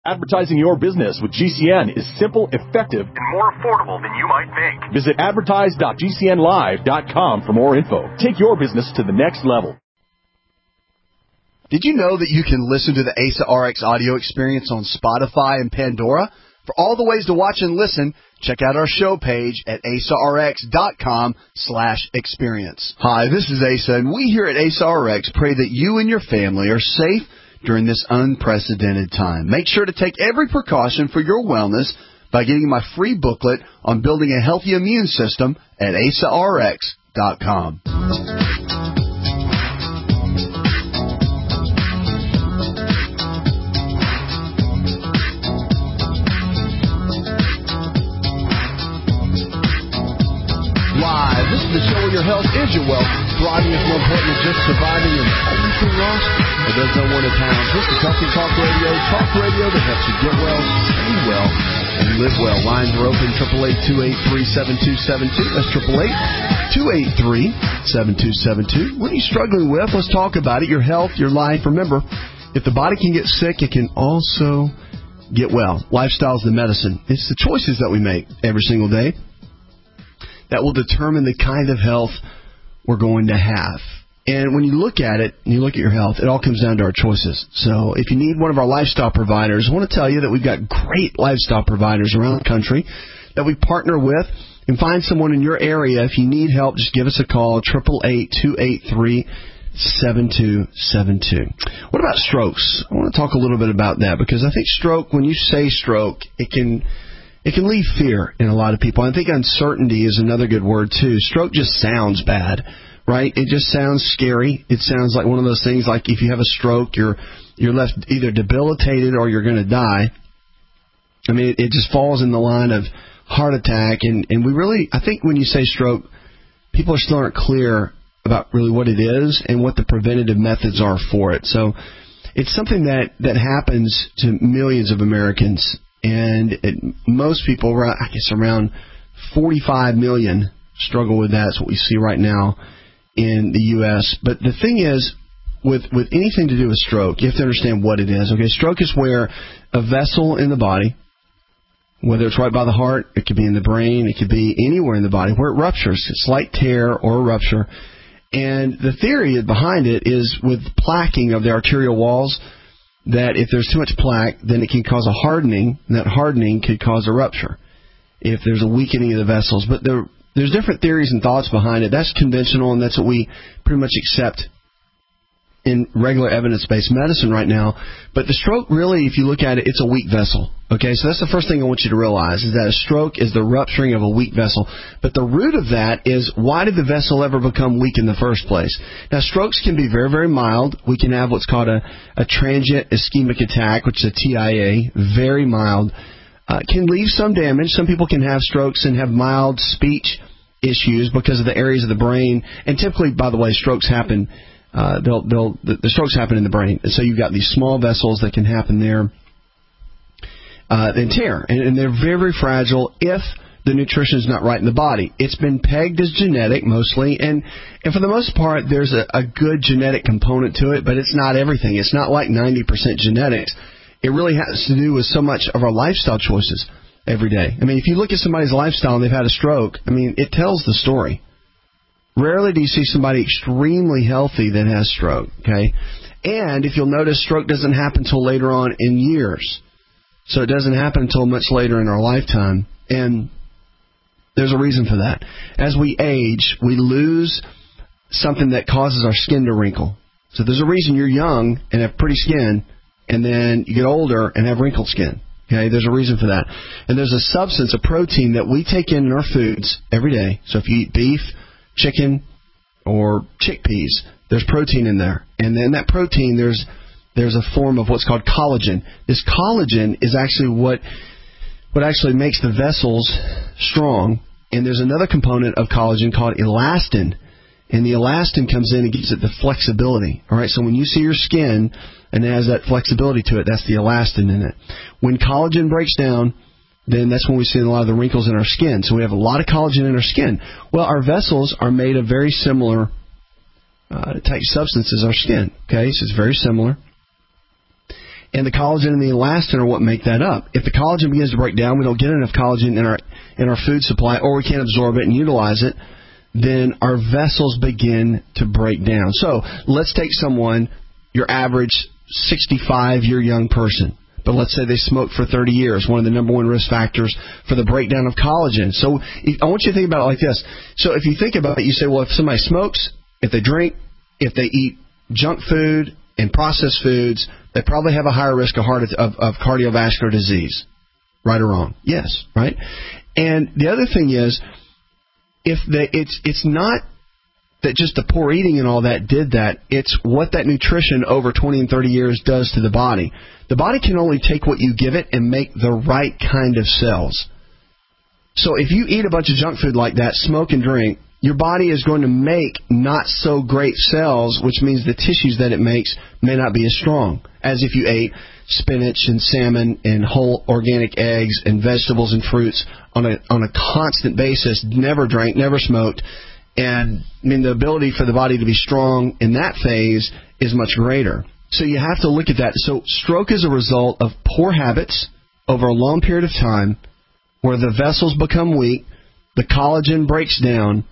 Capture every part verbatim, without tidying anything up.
Advertising your business with G C N is simple, effective, and more affordable than you might think. Visit advertise dot g c n live dot com for more info. Take your business to the next level. Did you know that you can listen to the A S A R X audio experience on Spotify and Pandora? For all the ways to watch and listen, check out our show page at asarx dot com slash experience. Hi, this is Asa, and we here at A S A R X pray that you and your family are safe during this unprecedented time. Make sure to take every precaution for your wellness by getting my free booklet on building a healthy immune system at asarx dot com. Live, this is the show where your health is your wealth. Thriving is more important than just surviving and everything lost. But there's no one in town. This is Healthy Talk Radio, talk radio that helps you get well, stay well, and live well. Lines are open, eight eight eight, two eight three, seven two seven two. That's eight eight eight, two eight three, seven two seven two. What are you struggling with? Let's talk about it. Your health, your life. Remember, if the body can get sick, it can also get well. Lifestyle is the medicine. It's the choices that we make every single day that will determine the kind of health we're going to have. And when you look at it, and you look at your health, it all comes down to our choices. So if you need one of our lifestyle providers, I want to tell you that we've got great lifestyle providers around the country that we partner with. And find someone in your area. If you need help, just give us a call, eight eight eight, two eight three, seven two seven two. What about strokes? I want to talk a little bit about that, because I think stroke, when you say stroke, it can... It can leave fear in a lot of people. I think uncertainty is another good word, too. Stroke just sounds bad, right? It just sounds scary. It sounds like one of those things like if you have a stroke, you're you're left either debilitated or you're going to die. I mean, it, it just falls in the line of heart attack. And, and we really, I think when you say stroke, people still aren't clear about really what it is and what the preventative methods are for it. So it's something that, that happens to millions of Americans. And it, most people, I guess around forty-five million, struggle with that. That's what we see right now in the U S But the thing is, with with anything to do with stroke, you have to understand what it is. Okay, stroke is where a vessel in the body, whether it's right by the heart, it could be in the brain, it could be anywhere in the body, where it ruptures, a slight tear or a rupture. And the theory behind it is with plaquing of the arterial walls, that if there's too much plaque, then it can cause a hardening, and that hardening could cause a rupture if there's a weakening of the vessels. But there, there's different theories and thoughts behind it. That's conventional, and that's what we pretty much accept in regular evidence-based medicine right now. But the stroke, really, if you look at it, it's a weak vessel. Okay, so that's the first thing I want you to realize, is that a stroke is the rupturing of a weak vessel. But the root of that is, why did the vessel ever become weak in the first place? Now, strokes can be very, very mild. We can have what's called a, a transient ischemic attack, which is a T I A, very mild. Uh, can leave some damage. Some people can have strokes and have mild speech issues because of the areas of the brain. And typically, by the way, strokes happen Uh, they'll, they'll, the, the strokes happen in the brain. And so you've got these small vessels that can happen there uh, and tear. And, and they're very, very fragile if the nutrition is not right in the body. It's been pegged as genetic mostly. And, and for the most part, there's a, a good genetic component to it, but it's not everything. It's not like ninety percent genetics. It really has to do with so much of our lifestyle choices every day. I mean, if you look at somebody's lifestyle and they've had a stroke, I mean, it tells the story. Rarely do you see somebody extremely healthy that has stroke, okay? And if you'll notice, stroke doesn't happen until later on in years. So it doesn't happen until much later in our lifetime. And there's a reason for that. As we age, we lose something that causes our skin to wrinkle. So there's a reason you're young and have pretty skin, and then you get older and have wrinkled skin. Okay, there's a reason for that. And there's a substance, a protein that we take in in our foods every day. So if you eat beef, chicken, or chickpeas, there's protein in there. And then that protein, there's there's a form of what's called collagen. This collagen is actually what what actually makes the vessels strong. And there's another component of collagen called elastin. And the elastin comes in and gives it the flexibility. All right, so when you see your skin and it has that flexibility to it, that's the elastin in it. When collagen breaks down, then that's when we see a lot of the wrinkles in our skin. So we have a lot of collagen in our skin. Well, our vessels are made of very similar uh, type substances as our skin. Okay, so it's very similar. And the collagen and the elastin are what make that up. If the collagen begins to break down, we don't get enough collagen in our in our food supply, or we can't absorb it and utilize it, then our vessels begin to break down. So let's take someone, your average sixty-five-year young person, but let's say they smoked for thirty years, one of the number one risk factors for the breakdown of collagen. So I want you to think about it like this. So if you think about it, you say, well, if somebody smokes, if they drink, if they eat junk food and processed foods, they probably have a higher risk of, heart, of, of cardiovascular disease. Right or wrong? Yes, right? And the other thing is, if they, it's it's not that just the poor eating and all that did that. It's what that nutrition over twenty and thirty years does to the body. The body can only take what you give it and make the right kind of cells. So if you eat a bunch of junk food like that, smoke and drink, your body is going to make not so great cells, which means the tissues that it makes may not be as strong as if you ate spinach and salmon and whole organic eggs and vegetables and fruits on a on a constant basis, never drank, never smoked. And I mean, the ability for the body to be strong in that phase is much greater. So you have to look at that. So stroke is a result of poor habits over a long period of time where the vessels become weak, the collagen breaks down,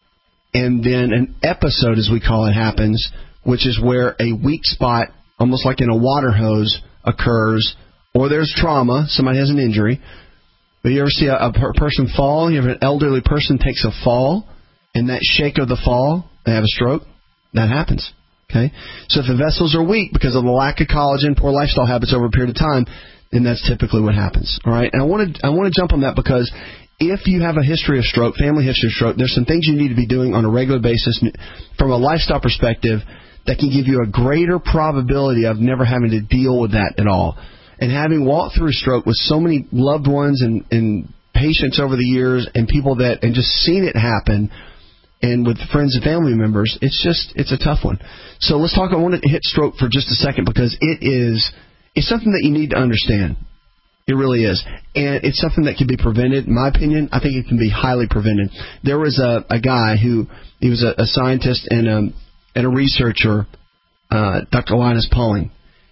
and then an episode, as we call it, happens, which is where a weak spot, almost like in a water hose, occurs, or there's trauma, somebody has an injury. But you ever see a, a per- person fall? You have an elderly person takes a fall, and that shake of the fall, they have a stroke? That happens. Okay? So if the vessels are weak because of the lack of collagen, poor lifestyle habits over a period of time, then that's typically what happens. All right? And I want to I want to jump on that because if you have a history of stroke, family history of stroke, there's some things you need to be doing on a regular basis from a lifestyle perspective that can give you a greater probability of never having to deal with that at all. And having walked through stroke with so many loved ones and, and patients over the years and people that, and just seen it happen, and with friends and family members, it's just, it's a tough one. So let's talk, I want to hit stroke for just a second because it is, it's something that you need to understand. It really is. And it's something that can be prevented. In my opinion, I think it can be highly prevented. There was a, a guy who, he was a, a scientist and a, and a researcher, uh, Doctor Linus Pauling.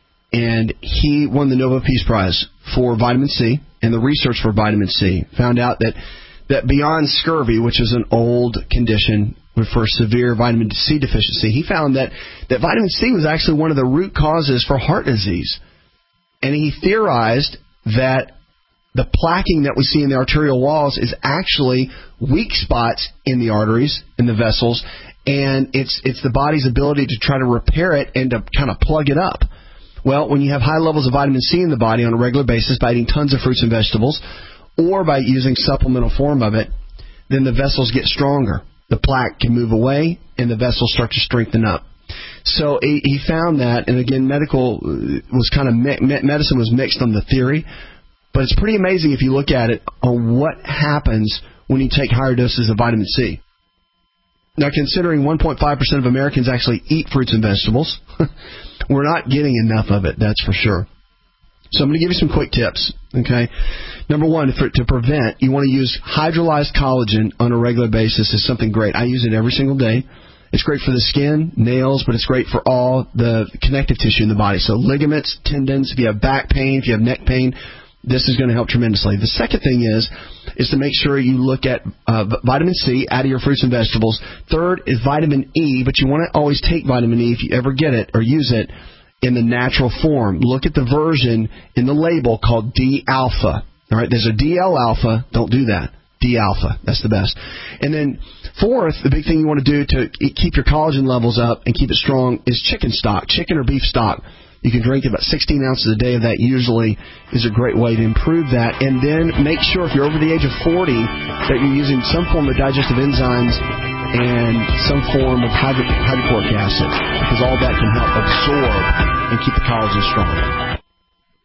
And he won the Nobel Peace Prize for vitamin C and the research for vitamin C. Found out that, that beyond scurvy, which is an old condition for severe vitamin C deficiency, he found that, that vitamin C was actually one of the root causes for heart disease. And he theorized that the plaquing that we see in the arterial walls is actually weak spots in the arteries, in the vessels, and it's it's the body's ability to try to repair it and to kind of plug it up. Well, when you have high levels of vitamin C in the body on a regular basis by eating tons of fruits and vegetables or by using supplemental form of it, then the vessels get stronger. The plaque can move away and the vessels start to strengthen up. So he found that, and again, medical was kind of medicine was mixed on the theory, but it's pretty amazing if you look at it on what happens when you take higher doses of vitamin C. Now, considering one point five percent of Americans actually eat fruits and vegetables, we're not getting enough of it, that's for sure. So I'm going to give you some quick tips, okay? Number one, for, to prevent, you want to use hydrolyzed collagen on a regular basis is something great. I use it every single day. It's great for the skin, nails, but it's great for all the connective tissue in the body. So ligaments, tendons, if you have back pain, if you have neck pain, this is going to help tremendously. The second thing is is to make sure you look at uh, vitamin C out of your fruits and vegetables. Third is vitamin E, but you want to always take vitamin E if you ever get it or use it in the natural form. Look at the version in the label called D-alpha. All right, there's a D L-alpha. Don't do that. D-alpha. That's the best. And then fourth, the big thing you want to do to keep your collagen levels up and keep it strong is chicken stock, chicken or beef stock. You can drink about sixteen ounces a day of that usually is a great way to improve that. And then make sure if you're over the age of forty that you're using some form of digestive enzymes and some form of hydro- hydrochloric acid because all that can help absorb and keep the collagen strong.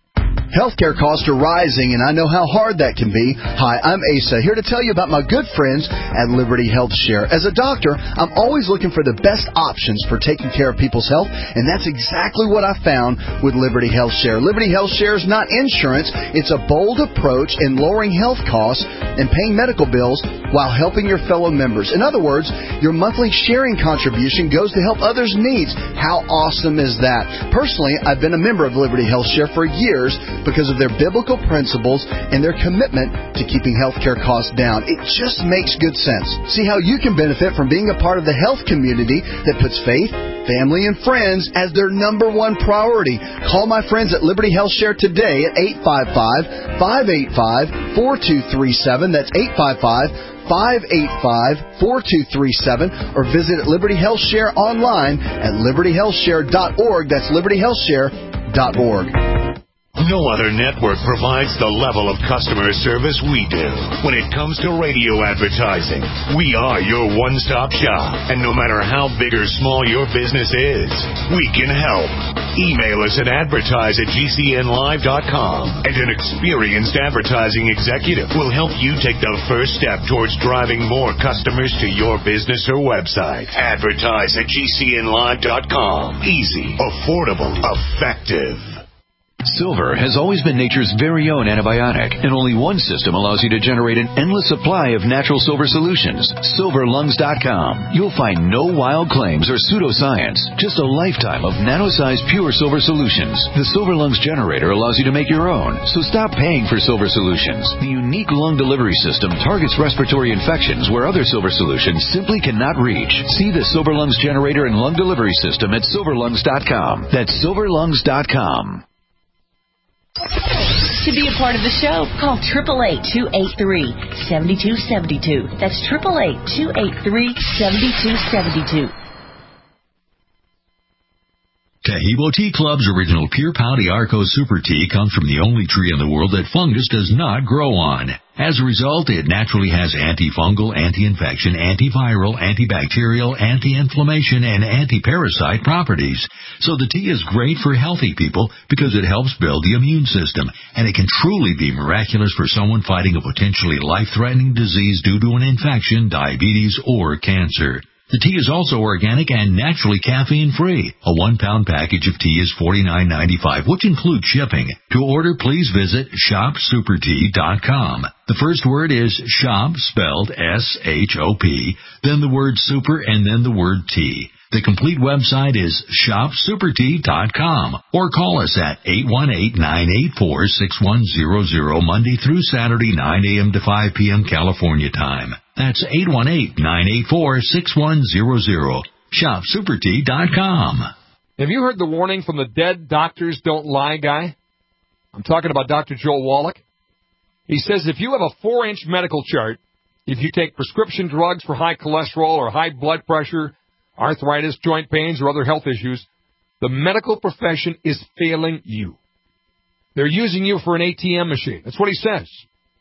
Healthcare costs are rising, and I know how hard that can be. Hi, I'm Asa, here to tell you about my good friends at Liberty Health Share. As a doctor, I'm always looking for the best options for taking care of people's health, and that's exactly what I found with Liberty Health Share. Liberty Health Share is not insurance. It's a bold approach in lowering health costs and paying medical bills while helping your fellow members. In other words, your monthly sharing contribution goes to help others' needs. How awesome is that? Personally, I've been a member of Liberty Health Share for years because of their biblical principles and their commitment to keeping healthcare costs down. It just makes good sense. See how you can benefit from being a part of the health community that puts faith, family, and friends as their number one priority. Call my friends at Liberty Health Share today at eight five five, five eight five, four two three seven. That's eight five five, five eight five, four two three seven, or visit Liberty Health Share online at liberty health share dot org. That's liberty health share dot org. No other network provides the level of customer service we do. When it comes to radio advertising, we are your one-stop shop. And no matter how big or small your business is, we can help. Email us at advertise at g c n live dot com, and an experienced advertising executive will help you take the first step towards driving more customers to your business or website. Advertise at g c n live dot com. Easy, affordable, effective. Silver has always been nature's very own antibiotic, and only one system allows you to generate an endless supply of natural silver solutions. silver lungs dot com. You'll find no wild claims or pseudoscience, just a lifetime of nano-sized pure silver solutions. The Silver Lungs generator allows you to make your own, so stop paying for silver solutions. The unique lung delivery system targets respiratory infections where other silver solutions simply cannot reach. See the Silver Lungs generator and lung delivery system at silver lungs dot com. That's silver lungs dot com. To be a part of the show, call eight eight eight, two eight three, seven two seven two. That's eight eight eight, two eight three, seven two seven two. Taheebo Tea Club's original Pure Pouty Arco Super Tea comes from the only tree in the world that fungus does not grow on. As a result, it naturally has antifungal, anti-infection, antiviral, antibacterial, anti-inflammation, and anti-parasite properties. So the tea is great for healthy people because it helps build the immune system, and it can truly be miraculous for someone fighting a potentially life-threatening disease due to an infection, diabetes, or cancer. The tea is also organic and naturally caffeine-free. A one-pound package of tea is forty-nine ninety-five, which includes shipping. To order, please visit shop super tea dot com. The first word is shop, spelled S H O P, then the word super, and then the word tea. The complete website is shop super tea dot com, or call us at eight one eight, nine eight four, six one zero zero Monday through Saturday, nine a.m. to five p.m. California time. That's eight one eight, nine eight four, six one zero zero. shop super tea dot com. Have you heard the warning from the Dead Doctors Don't Lie guy? I'm talking about Doctor Joel Wallach. He says if you have a four-inch medical chart, if you take prescription drugs for high cholesterol or high blood pressure, arthritis, joint pains, or other health issues, the medical profession is failing you. They're using you for an A T M machine. That's what he says.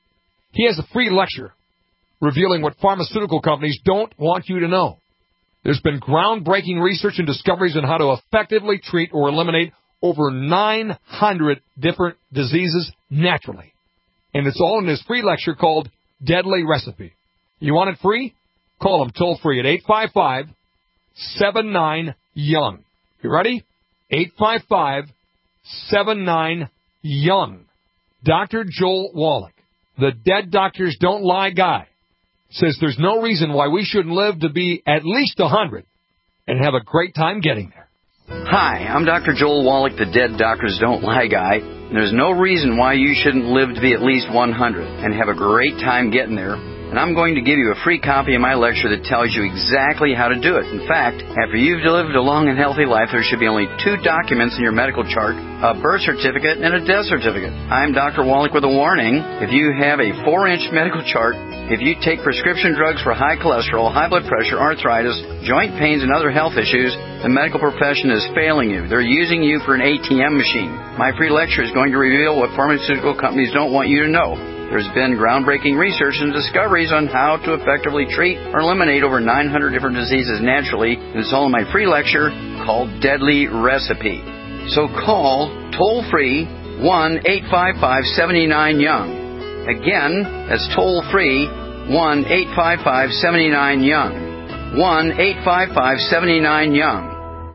He has a free lecture revealing what pharmaceutical companies don't want you to know. There's been groundbreaking research and discoveries on how to effectively treat or eliminate over nine hundred different diseases naturally. And it's all in his free lecture called Deadly Recipe. You want it free? Call him toll free at eight five five, seven nine, young. You ready? eight five five, seven nine, young. Doctor Joel Wallach, the Dead Doctors Don't Lie guy, says there's no reason why we shouldn't live to be at least one hundred and have a great time getting there. Hi, I'm Doctor Joel Wallach, the Dead Doctors Don't Lie guy. And there's no reason why you shouldn't live to be at least one hundred and have a great time getting there. And I'm going to give you a free copy of my lecture that tells you exactly how to do it. In fact, after you've lived a long and healthy life, there should be only two documents in your medical chart, a birth certificate and a death certificate. I'm Doctor Wallach with a warning. If you have a four-inch medical chart, if you take prescription drugs for high cholesterol, high blood pressure, arthritis, joint pains, and other health issues, the medical profession is failing you. They're using you for an A T M machine. My free lecture is going to reveal what pharmaceutical companies don't want you to know. There's been groundbreaking research and discoveries on how to effectively treat or eliminate over nine hundred different diseases naturally. And it's all in my free lecture called Deadly Recipe. So call toll-free one eight five five, seven nine, young. Again, that's toll-free, one eight five five, seven nine, young. one eight five five, seven nine, young.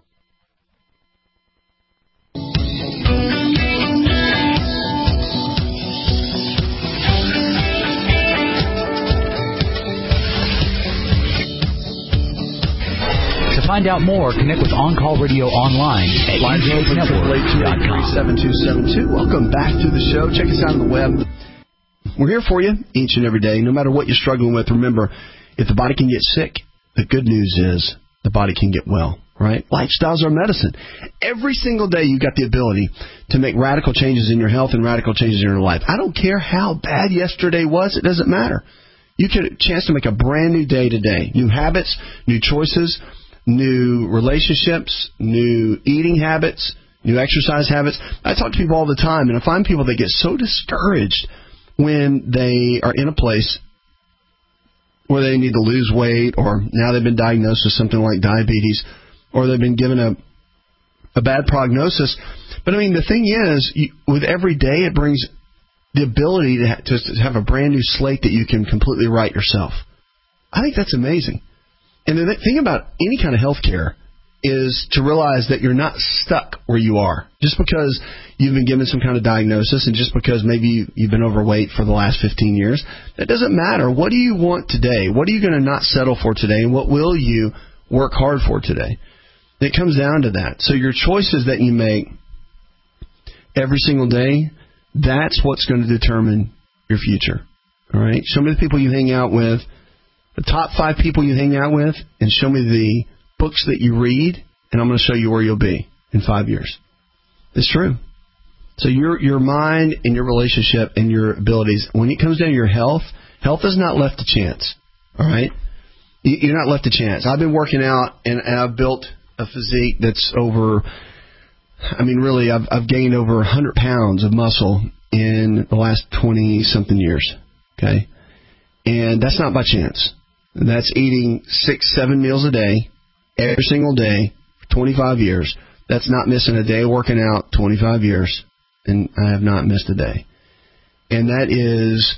To find out more, connect with On Call Radio online at live open eight two eight three, seven two seven two. Welcome back to the show. Check us out on the web. We're here for you each and every day. No matter what you're struggling with, remember, if the body can get sick, the good news is the body can get well, right? Lifestyles are medicine. Every single day you've got the ability to make radical changes in your health and radical changes in your life. I don't care how bad yesterday was. It doesn't matter. You get a chance to make a brand new day today. New habits, new choices, new relationships, new eating habits, new exercise habits. I talk to people all the time, and I find people that get so discouraged when they are in a place where they need to lose weight, or now they've been diagnosed with something like diabetes, or they've been given a a bad prognosis. But, I mean, the thing is, you, with every day, it brings the ability to, ha- to have a brand new slate that you can completely write yourself. I think that's amazing. And the thing about any kind of health care is to realize that you're not stuck where you are. Just because you've been given some kind of diagnosis and just because maybe you, you've been overweight for the last fifteen years, that doesn't matter. What do you want today? What are you going to not settle for today? And what will you work hard for today? It comes down to that. So your choices that you make every single day, that's what's going to determine your future. All right? Show me the people you hang out with, the top five people you hang out with, and show me the books that you read, and I'm going to show you where you'll be in five years. It's true. So your your mind and your relationship and your abilities, when it comes down to your health, health is not left to chance. All right? You're not left to chance. I've been working out, and, and I've built a physique that's over, I mean, really, I've, I've gained over one hundred pounds of muscle in the last twenty-something years. Okay? And that's not by chance. That's eating six, seven meals a day, every single day, for twenty-five years. That's not missing a day working out, twenty-five years, and I have not missed a day. And that is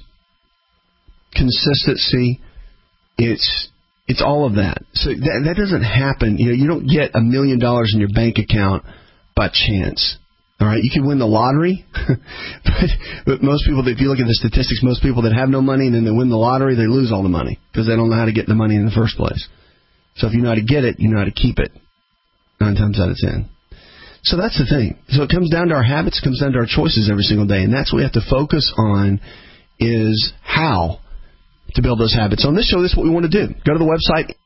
consistency. It's it's all of that. So that, that doesn't happen. You know, you don't get a million dollars in your bank account by chance. All right, you can win the lottery, but, but most people, if you look at the statistics, most people that have no money and then they win the lottery, they lose all the money because they don't know how to get the money in the first place. So if you know how to get it, you know how to keep it, nine times out of ten. So that's the thing. So it comes down to our habits, it comes down to our choices every single day, and that's what we have to focus on is how to build those habits. So on this show, this is what we want to do. Go to the website.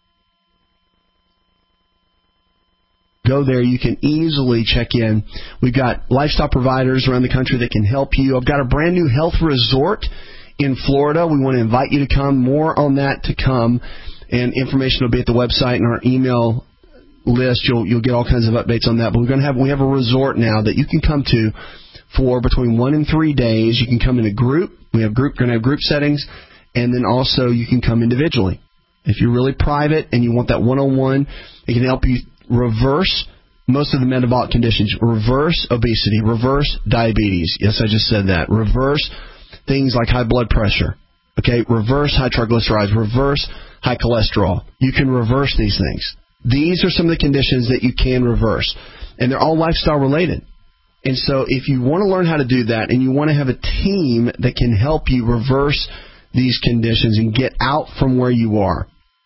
Go there. You can easily check in. We've got lifestyle providers around the country that can help you. I've got a brand new health resort in Florida. We want to invite you to come. More on that to come. And information will be at the website and our email list. You'll you'll get all kinds of updates on that. But we're going to have we have a resort now that you can come to for between one and three days. You can come in a group. We have group going to have group settings, and then also you can come individually. If you're really private and you want that one-on-one, it can help you reverse most of the metabolic conditions. Reverse obesity. Reverse diabetes. Yes, I just said that. Reverse things like high blood pressure. Okay, reverse high triglycerides. Reverse high cholesterol. You can reverse these things. These are some of the conditions that you can reverse. And they're all lifestyle related. And so if you want to learn how to do that and you want to have a team that can help you reverse these conditions and get out from where you are,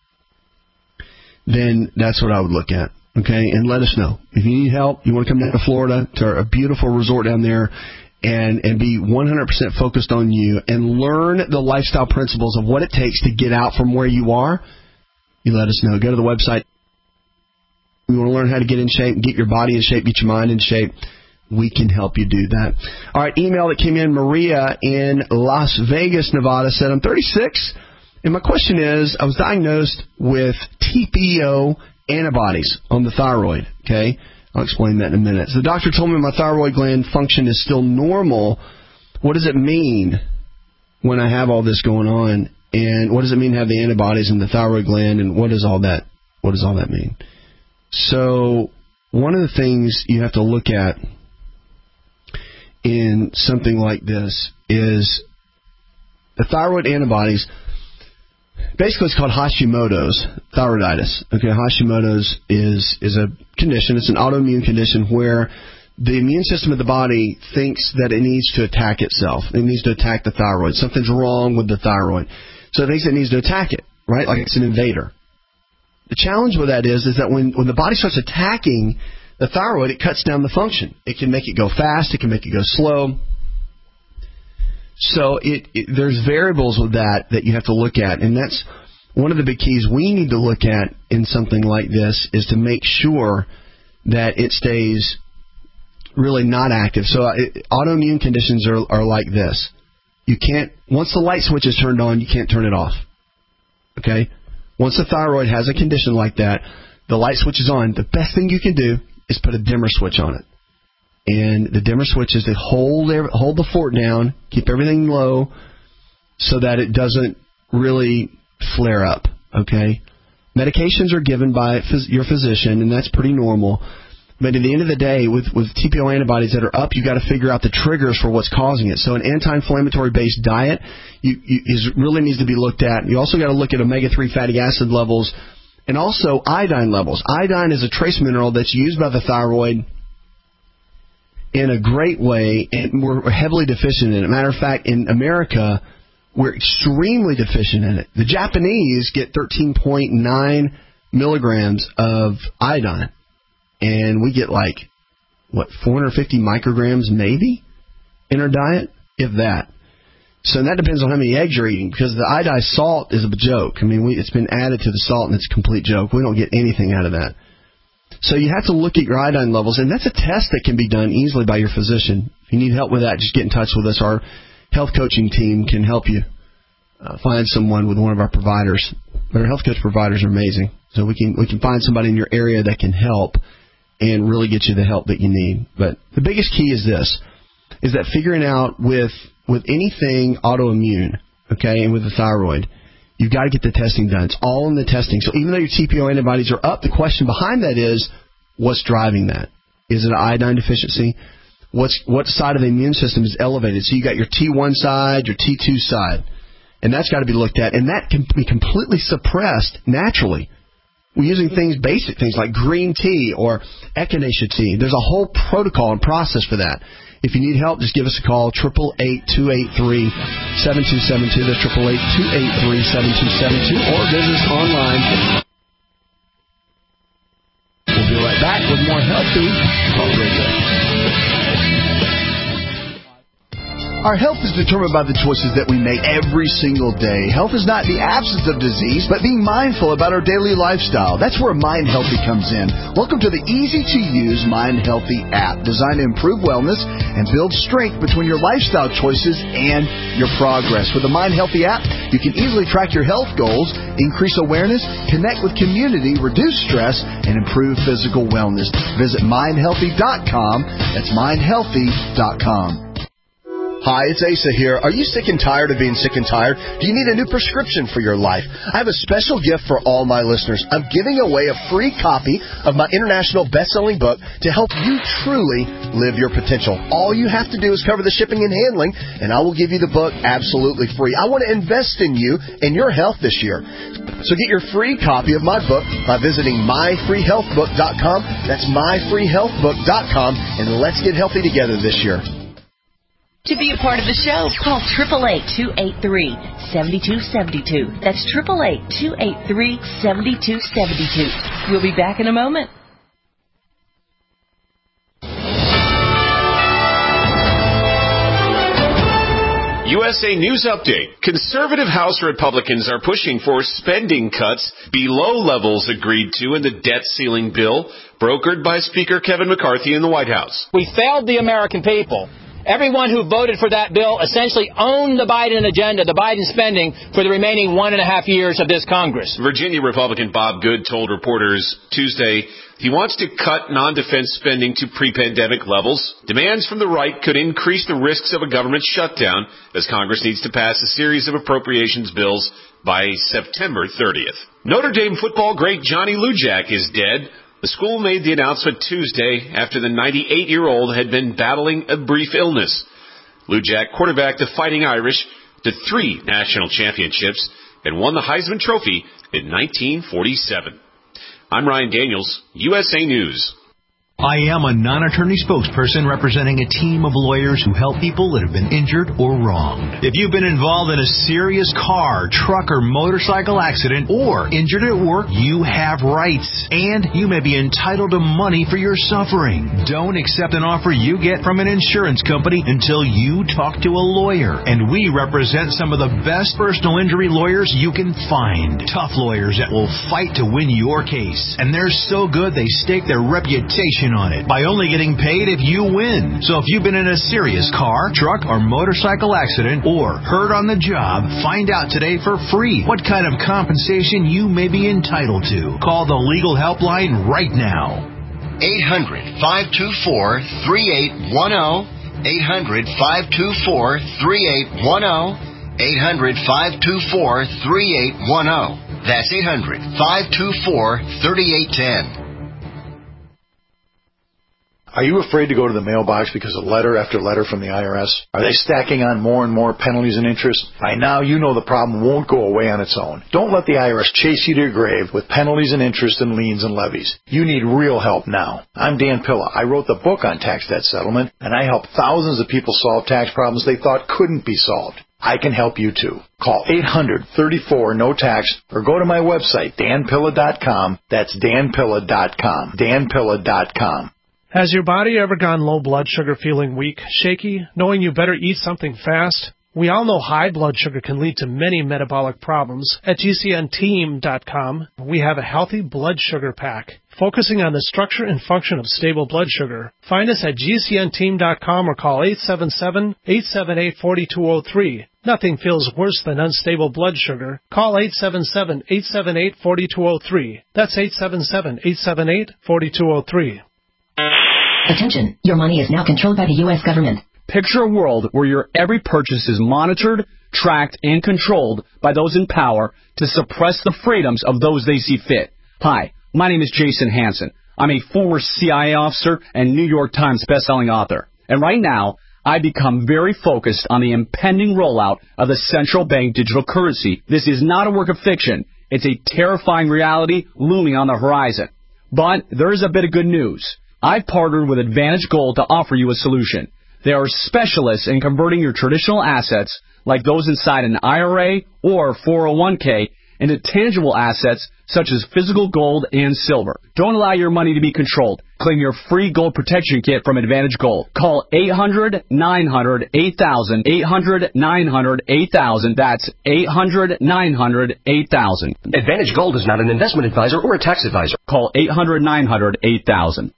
then that's what I would look at. Okay, and let us know. If you need help, you want to come down to Florida to a beautiful resort down there and, and be one hundred percent focused on you and learn the lifestyle principles of what it takes to get out from where you are, you let us know. Go to the website. You want to learn how to get in shape, get your body in shape, get your mind in shape, we can help you do that. All right, email that came in, Maria in Las Vegas, Nevada, said, I'm thirty-six, and my question is, I was diagnosed with T P O antibodies on the thyroid. Okay, I'll explain that in a minute. So the doctor told me my thyroid gland function is still normal. What does it mean when I have all this going on? And what does it mean to have the antibodies in the thyroid gland? And what does all that, what does all that mean? So one of the things you have to look at in something like this is the thyroid antibodies. Basically, it's called Hashimoto's thyroiditis. Okay, Hashimoto's is is a condition. It's an autoimmune condition where the immune system of the body thinks that it needs to attack itself. It needs to attack the thyroid. Something's wrong with the thyroid. So it thinks it needs to attack it, right? Like it's an invader. The challenge with that is, is that when, when the body starts attacking the thyroid, it cuts down the function. It can make it go fast. It can make it go slow. So it, it there's variables with that that you have to look at. And that's one of the big keys we need to look at in something like this is to make sure that it stays really not active. So it, autoimmune conditions are, are like this. You can't, once the light switch is turned on, you can't turn it off. Okay? Once the thyroid has a condition like that, the light switch is on. The best thing you can do is put a dimmer switch on it. And the dimmer switch is to hold hold the fort down, keep everything low so that it doesn't really flare up. Okay? Medications are given by phys- your physician, and that's pretty normal. But at the end of the day, with, with T P O antibodies that are up, you've got to figure out the triggers for what's causing it. So an anti-inflammatory-based diet you, you, is really needs to be looked at. You also got to look at omega three fatty acid levels and also iodine levels. Iodine is a trace mineral that's used by the thyroid in a great way, and we're heavily deficient in it. Matter of fact, in America, we're extremely deficient in it. The Japanese get thirteen point nine milligrams of iodine. And we get like, what, four hundred fifty micrograms maybe in our diet, if that. So that depends on how many eggs you're eating, because the iodized salt is a joke. I mean, we, it's been added to the salt, and it's a complete joke. We don't get anything out of that. So you have to look at your iodine levels, and that's a test that can be done easily by your physician. If you need help with that, just get in touch with us. Our health coaching team can help you uh, find someone with one of our providers. But our health coach providers are amazing. So we can we can find somebody in your area that can help and really get you the help that you need. But the biggest key is this, is that figuring out with with anything autoimmune, okay, and with the thyroid, you've got to get the testing done. It's all in the testing. So even though your T P O antibodies are up, the question behind that is, what's driving that? Is it an iodine deficiency? What's what side of the immune system is elevated? So you got your T one side, your T two side, and that's got to be looked at. And that can be completely suppressed naturally. We're using things, basic things like green tea or echinacea tea. There's a whole protocol and process for that. If you need help, just give us a call, eight eight eight, two eight three, seven two seven two. That's eight eight eight, two eight three, seven two seven two. Or visit us online. We'll be right back with more Healthy Talk Radio. Our health is determined by the choices that we make every single day. Health is not the absence of disease, but being mindful about our daily lifestyle. That's where Mind Healthy comes in. Welcome to the easy-to-use Mind Healthy app, designed to improve wellness and build strength between your lifestyle choices and your progress. With the Mind Healthy app, you can easily track your health goals, increase awareness, connect with community, reduce stress, and improve physical wellness. Visit mind healthy dot com. That's mind healthy dot com. Hi, it's Asa here. Are you sick and tired of being sick and tired? Do you need a new prescription for your life? I have a special gift for all my listeners. I'm giving away a free copy of my international best-selling book to help you truly live your potential. All you have to do is cover the shipping and handling, and I will give you the book absolutely free. I want to invest in you and your health this year. So get your free copy of my book by visiting my free health book dot com. That's my free health book dot com, and let's get healthy together this year. To be a part of the show, call eight eight eight, two eight three, seven two seven two. That's eight eight eight, two eight three, seven two seven two. We'll be back in a moment. U S A News Update. Conservative House Republicans are pushing for spending cuts below levels agreed to in the debt ceiling bill brokered by Speaker Kevin McCarthy in the White House. We failed the American people. Everyone who voted for that bill essentially owned the Biden agenda, the Biden spending, for the remaining one and a half years of this Congress. Virginia Republican Bob Good told reporters Tuesday he wants to cut non-defense spending to pre-pandemic levels. Demands from the right could increase the risks of a government shutdown, as Congress needs to pass a series of appropriations bills by September thirtieth. Notre Dame football great Johnny Lujack is dead. The school made the announcement Tuesday after the ninety-eight-year-old had been battling a brief illness. Blue Jack quarterbacked the Fighting Irish to three national championships and won the Heisman Trophy in nineteen forty-seven. I'm Ryan Daniels, U S A News. I am a non-attorney spokesperson representing a team of lawyers who help people that have been injured or wronged. If you've been involved in a serious car, truck, or motorcycle accident or injured at work, you have rights, and you may be entitled to money for your suffering. Don't accept an offer you get from an insurance company until you talk to a lawyer, and we represent some of the best personal injury lawyers you can find. Tough lawyers that will fight to win your case, and they're so good they stake their reputation on it by only getting paid if you win. So if you've been in a serious car, truck, or motorcycle accident or hurt on the job, find out today for free what kind of compensation you may be entitled to. Call the legal helpline right now. eight hundred, five two four, three eight one zero. eight hundred, five two four, three eight one zero. eight hundred, five two four, three eight one zero. That's eight hundred, five two four, three eight one zero. Are you afraid to go to the mailbox because of letter after letter from the I R S? Are they stacking on more and more penalties and interest? By now, you know the problem won't go away on its own. Don't let the I R S chase you to your grave with penalties and interest and liens and levies. You need real help now. I'm Dan Pilla. I wrote the book on tax debt settlement, and I help thousands of people solve tax problems they thought couldn't be solved. I can help you too. Call eight hundred, thirty-four, no tax or go to my website, dan pilla dot com. That's dan pilla dot com. dan pilla dot com. Has your body ever gone low blood sugar, feeling weak, shaky, knowing you better eat something fast? We all know high blood sugar can lead to many metabolic problems. At G C N team dot com, we have a healthy blood sugar pack, focusing on the structure and function of stable blood sugar. Find us at G C N team dot com or call eight seven seven, eight seven eight, four two zero three. Nothing feels worse than unstable blood sugar. Call eight seven seven, eight seven eight, four two zero three. That's eight seven seven, eight seven eight, four two zero three. Attention, your money is now controlled by the U S government. Picture a world where your every purchase is monitored, tracked, and controlled by those in power to suppress the freedoms of those they see fit. Hi, my name is Jason Hansen. I'm a former C I A officer and New York Times bestselling author. And right now, I become very focused on the impending rollout of the central bank digital currency. This is not a work of fiction. It's a terrifying reality looming on the horizon. But there is a bit of good news. I've partnered with Advantage Gold to offer you a solution. They are specialists in converting your traditional assets, like those inside an I R A or four oh one k, into tangible assets such as physical gold and silver. Don't allow your money to be controlled. Claim your free gold protection kit from Advantage Gold. Call eight hundred, nine hundred, eight thousand, eight hundred, nine hundred, eight thousand. That's eight hundred, nine hundred, eight thousand. Advantage Gold is not an investment advisor or a tax advisor. Call eight hundred, nine hundred, eight thousand.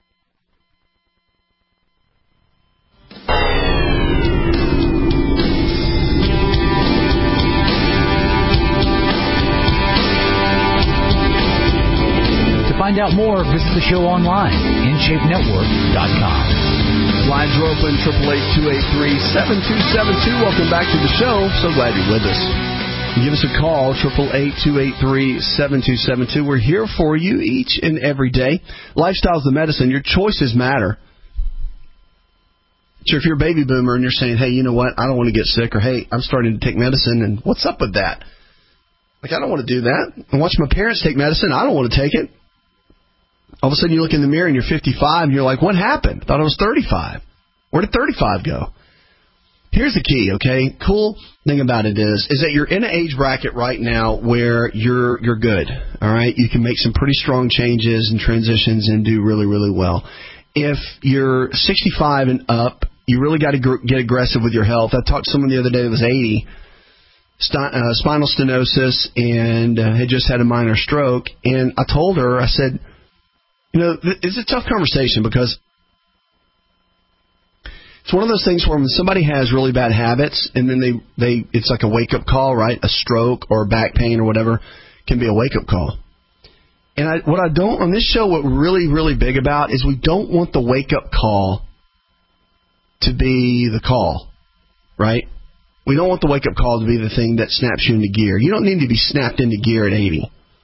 Find out more, visit the show online, in shape network dot com. Lines are open, eight eight eight, two eight three, seven two seven two. Welcome back to the show. So glad you're with us. Give us a call, eight eight eight, two eight three, seven two seven two. We're here for you each and every day. Lifestyle's the medicine. Your choices matter. Sure, if you're a baby boomer and you're saying, hey, you know what, I don't want to get sick, or hey, I'm starting to take medicine, and what's up with that? Like, I don't want to do that. I watch my parents take medicine. I don't want to take it. All of a sudden you look in the mirror and you're fifty-five and you're like, what happened? I thought I was thirty-five. Where did thirty-five go? Here's the key, okay? Cool thing about it is is that you're in an age bracket right now where you're you're good, all right? You can make some pretty strong changes and transitions and do really, really well. If you're sixty-five and up, you really got to gr- get aggressive with your health. I talked to someone the other day that was eighty, st- uh, spinal stenosis, and uh, had just had a minor stroke. And I told her, I said, you know, it's a tough conversation because it's one of those things where when somebody has really bad habits and then they, they it's like a wake-up call, right? A stroke or back pain or whatever can be a wake-up call. And I, what I don't, on this show, what we're really, really big about is we don't want the wake-up call to be the call, right? We don't want the wake-up call to be the thing that snaps you into gear. You don't need to be snapped into gear at eighty.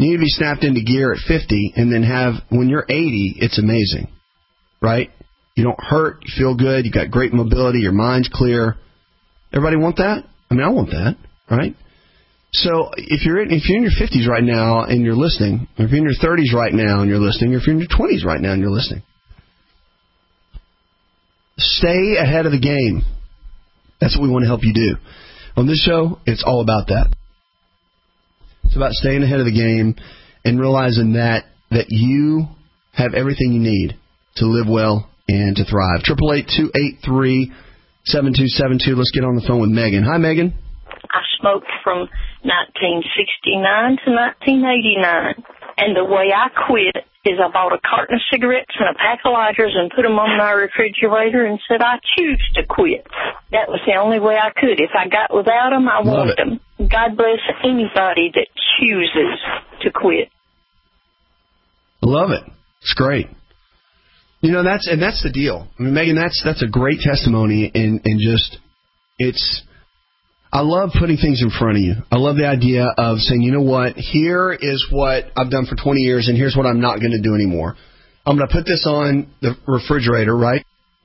You need to be snapped into gear at fifty, and then have, when you're eighty, it's amazing, right? You don't hurt, you feel good, you got great mobility, your mind's clear. Everybody want that? I mean, I want that, right? So if you're in, if you're in your fifties right now and you're listening, or if you're in your thirties right now and you're listening, or if you're in your twenties right now and you're listening, stay ahead of the game. That's what we want to help you do. On this show, it's all about that. It's about staying ahead of the game and realizing that that you have everything you need to live well and to thrive. Triple eight two eight three seven two seven two. Let's get on the phone with Megan. Hi, Megan. I smoked from nineteen sixty-nine to nineteen eighty-nine, and the way I quit is I bought a carton of cigarettes and a pack of lighters and put them on my refrigerator and said I choose to quit. That was the only way I could. If I got without them, I wanted them. God bless anybody that chooses to quit. Love it. It's great. You know, that's and that's the deal. I mean, Megan, that's that's a great testimony, and and just it's. I love putting things in front of you. I love the idea of saying, you know what, here is what I've done for twenty years, and here's what I'm not going to do anymore. I'm going to put this on the refrigerator, right?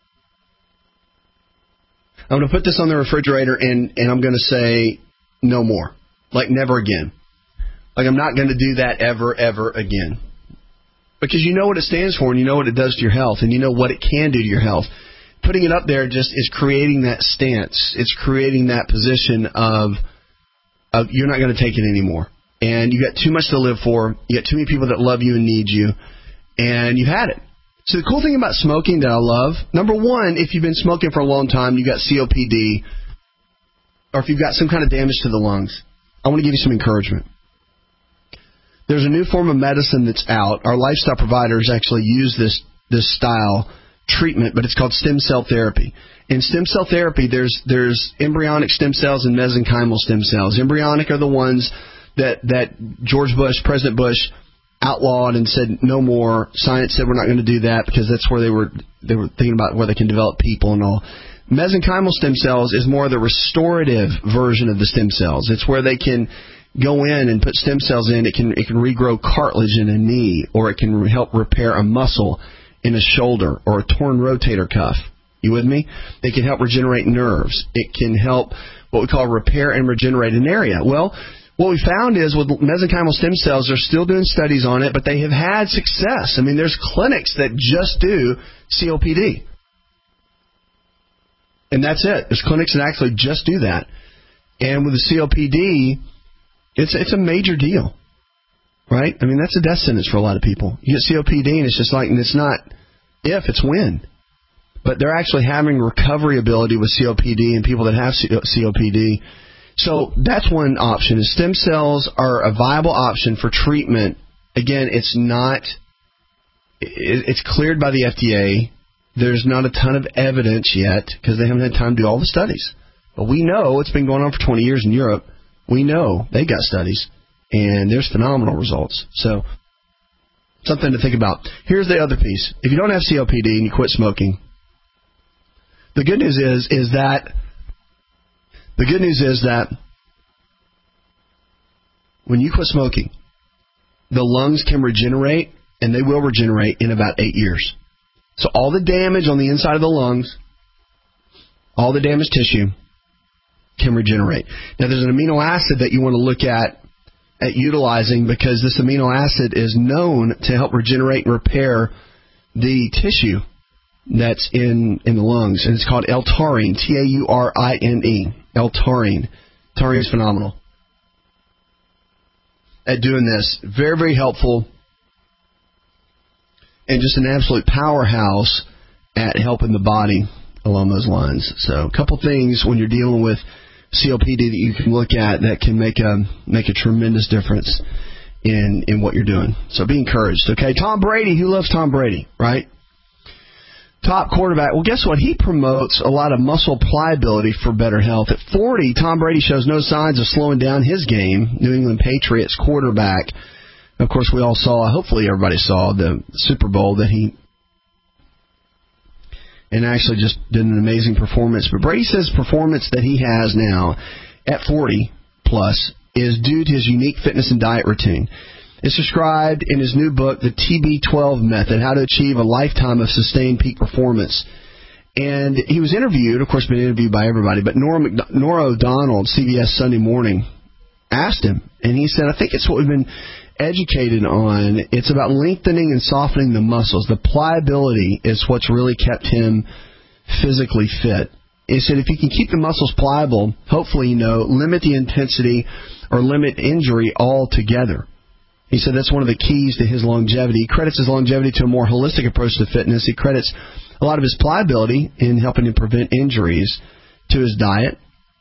I'm going to put this on the refrigerator, and, and I'm going to say no more, like never again. Like I'm not going to do that ever, ever again. Because you know what it stands for, and you know what it does to your health, and you know what it can do to your health. Putting it up there just is creating that stance. It's creating that position of, of you're not going to take it anymore. And you got too much to live for. You got too many people that love you and need you. And you've had it. So the cool thing about smoking that I love, number one, if you've been smoking for a long time, you got C O P D, or if you've got some kind of damage to the lungs, I want to give you some encouragement. There's a new form of medicine that's out. Our lifestyle providers actually use this this style treatment, but it's called stem cell therapy. In stem cell therapy, there's there's embryonic stem cells and mesenchymal stem cells. Embryonic are the ones that, that George Bush, President Bush, outlawed and said no more. Science said we're not going to do that because that's where they were they were thinking about where they can develop people and all. Mesenchymal stem cells is more the restorative version of the stem cells. It's where they can go in and put stem cells in. It can it can regrow cartilage in a knee, or it can help repair a muscle in a shoulder or a torn rotator cuff. You with me? They can help regenerate nerves. It can help what we call repair and regenerate an area. Well, what we found is with mesenchymal stem cells, they're still doing studies on it, but they have had success. I mean, there's clinics that just do C O P D. And that's it. There's clinics that actually just do that. And with the C O P D, it's it's a major deal. Right? I mean, that's a death sentence for a lot of people. You get C O P D, and it's just like, and it's not if, it's when. But they're actually having recovery ability with C O P D and people that have C O P D. So that's one option. Is stem cells are a viable option for treatment. Again, it's not, it's cleared by the F D A. There's not a ton of evidence yet because they haven't had time to do all the studies. But we know it's been going on for twenty years in Europe. We know they got studies. And there's phenomenal results. So, something to think about. Here's the other piece. If you don't have C O P D and you quit smoking, the good news is is that the good news is that when you quit smoking, the lungs can regenerate, and they will regenerate in about eight years. So all the damage on the inside of the lungs, all the damaged tissue, can regenerate. Now, there's an amino acid that you want to look at at utilizing, because this amino acid is known to help regenerate and repair the tissue that's in, in the lungs. And it's called L-taurine, T A U R I N E, L-taurine. Taurine is phenomenal at doing this. Very, very helpful. And just an absolute powerhouse at helping the body along those lines. So a couple things when you're dealing with C O P D that you can look at that can make a make a tremendous difference in in what you're doing. So be encouraged. Okay, Tom Brady, who loves Tom Brady, right? Top quarterback. Well, guess what? He promotes a lot of muscle pliability for better health. At forty, Tom Brady shows no signs of slowing down his game. New England Patriots quarterback. Of course, we all saw, hopefully everybody saw the Super Bowl that he and actually just did an amazing performance. But Brady says performance that he has now at forty plus is due to his unique fitness and diet routine. is described in his new book, The T B twelve Method, How to Achieve a Lifetime of Sustained Peak Performance. And he was interviewed, of course, been interviewed by everybody, but Nora, McDo- Nora O'Donnell, C B S Sunday Morning, asked him, and he said, I think it's what we've been educated on. It's about lengthening and softening the muscles. The pliability is what's really kept him physically fit. He said if you can keep the muscles pliable, hopefully, you know, limit the intensity or limit injury altogether. He said that's one of the keys to his longevity. He credits his longevity to a more holistic approach to fitness. He credits a lot of his pliability in helping him prevent injuries to his diet.